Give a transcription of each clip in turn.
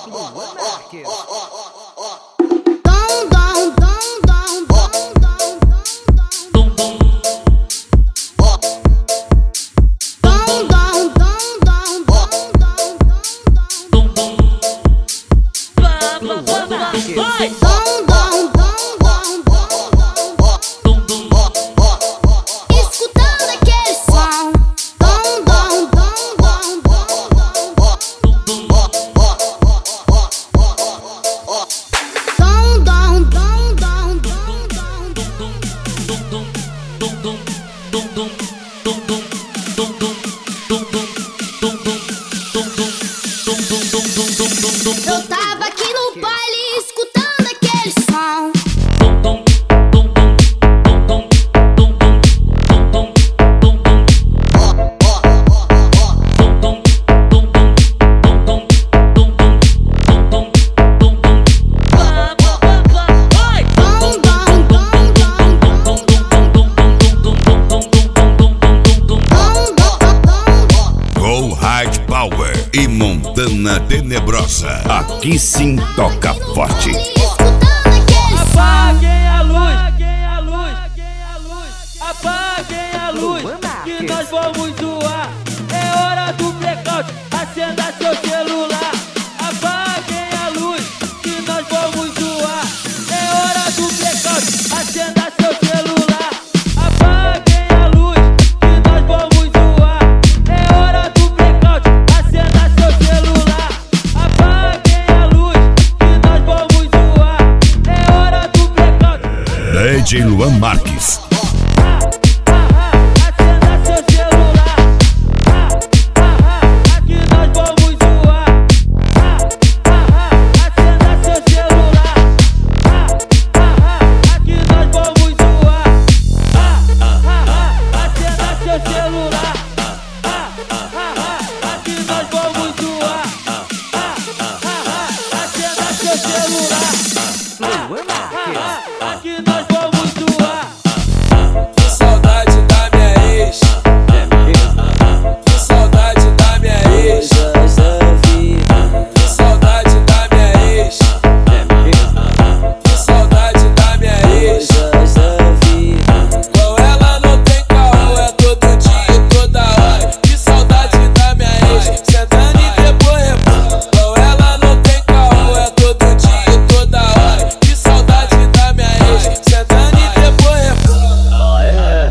Eu tava aqui no baile escutando aquele som. Go High Power e Montana Tenebrosa. Aqui sim toca forte. Apaguem a luz, apaguem a luz, que nós vamos zoar. É hora do blackout, acenda seu celular. Apaguem a luz, que nós vamos zoar. É hora do blackout, acenda seu celular. Apaguem a luz, que nós vamos zoar. É hora do blackout, acenda seu celular. Apaguem a luz, que nós vamos zoar. É hora do blackout. DJ Luan Marques. Acenda seu celular. Aqui nós vamos zoar. Acenda seu celular. Aqui nós vamos zoar. Acenda seu celular. Aqui nós vamos zoar. Acenda seu celular. Aqui nós vamos zoar. Que saudade da minha ex. Que saudade da minha ex. Que saudade da minha ex. Que saudade da minha ex. Com ela não tem caô, é todo dia e toda hora. Que saudade da minha ex. Sentando e depois rebola. Com ela não tem caô, é todo dia e toda hora. Que saudade da minha ex. Sentando e depois rebola.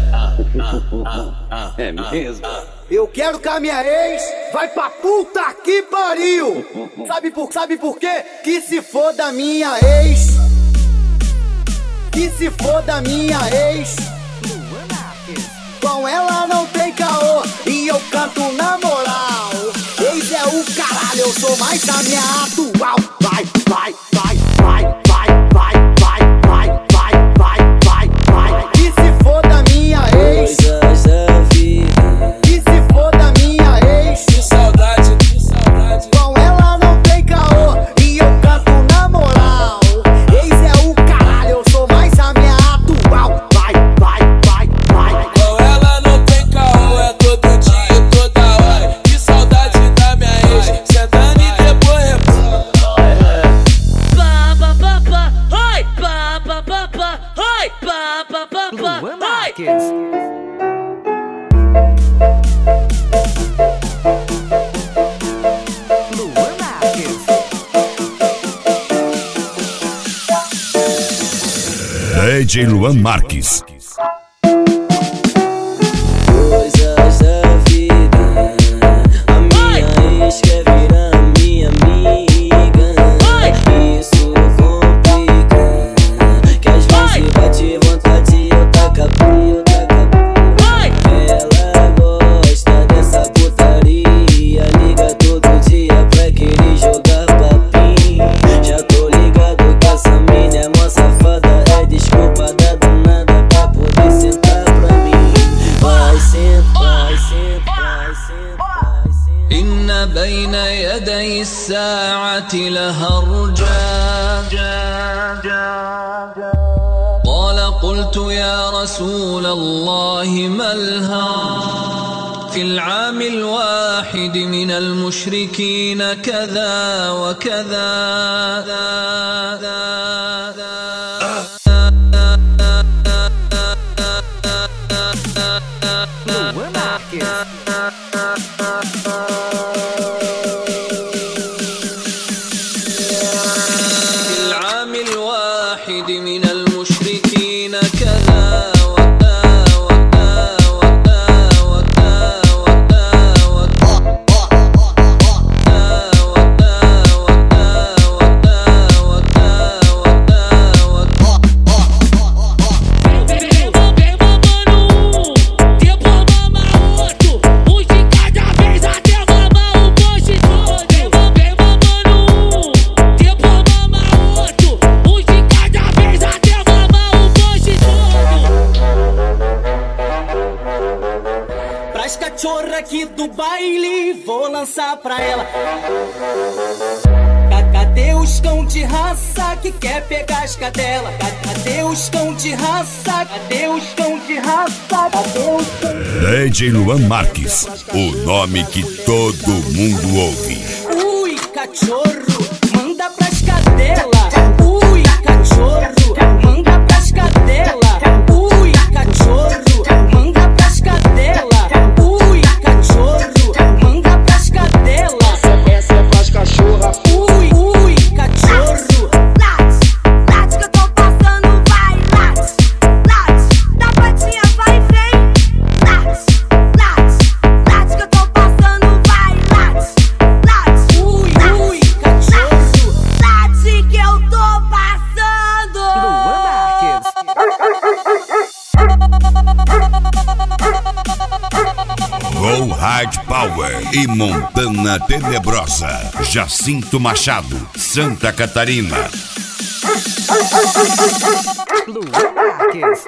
É mesmo? Eu quero que a minha ex vai pra puta que pariu. Sabe por quê? Que se for da minha ex. Que se for da minha ex. Com ela não tem caô e eu canto na moral. Ex é o caralho, eu sou mais a minha atual. Vai, vai, vai, vai, vai, vai, vai, vai, vai, vai, vai, vai. Que se for da minha ex. Que se for da minha ex. Que saudade, que saudade. Com ela não tem caô e eu canto na moral. Ex é o caralho, eu sou mais a minha atual. Vai, vai, vai, vai. Com ela não tem caô, é todo dia e toda hora. Que saudade da minha ex. Sentando e depois rebola. Pa pa pa pa, oi, pa pa pa pa, oi, pa pa pa pa, oi. DJ Luan Marques. Coisas da vida. A minha ex quer virar minha amiga. Isso complica. Que às vezes bate vontade e eu taca pio. Ela gosta dessa putaria. Liga todo dia pra querer jogar papinho. Já tô ligado que essa mina é mó safada. É desculpa da danada pra poder sentar pra mim. Vai sentar, sentar, sentar, sentar. إن بين يدي الساعة لهرجا قال قلت يا رسول الله ما الهرج في العام الواحد من المشركين كذا وكذا. في العام الواحد من المشركين كذا cachorra aqui do baile, vou lançar pra ela. Cadê os cão de raça que quer pegar as cadelas? Cadê os cão de raça? Cadê os cão de raça? Cadê os cão de raça? DJ Luan Marques, o nome que todo mundo ouve. Ui, cachorro, manda pras cadelas. Ui, cachorro, manda pras cadelas. Ui, cachorro, manda pras cadelas. Ui, cachorro, manda pras cadelas. Essa é pras cachorra. Ui, cachorro. Late, late que eu tô passando, vai, late, late, da patinha vai e vem, late, late, late que eu tô passando, vai, late, late, Ui, cachorro. late que eu tô passando. Luan Marques. Go High Power e Montana Tenebrosa. Jacinto Machado, Santa Catarina. Luan Marques.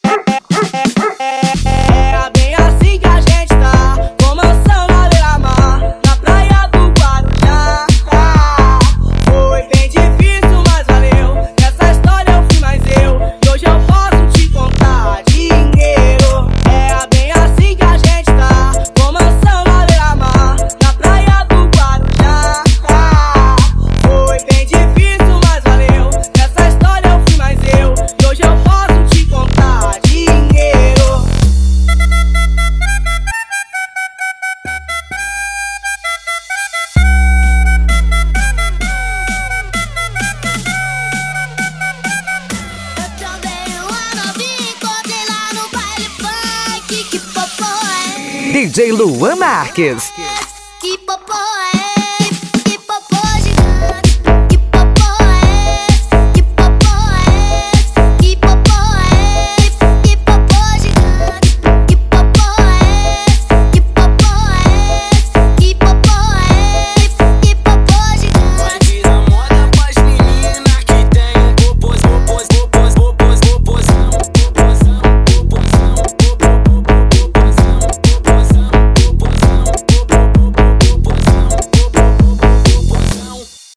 É bem assim que a gente tá, com mansão na beira-mar, na praia do Guarujá. Foi bem difícil, mas valeu. Nessa história eu fui mais eu, e hoje eu posso te contar dinheiro. É bem assim que a gente tá, com mansão na beira-mar, na praia do Guarujá. Foi bem difícil, mas valeu. Nessa história eu fui mais eu, e hoje eu posso te contar dinheiro. Eu também uma novinha, encontrei lá no baile funk, que popô é DJ Luan Marques.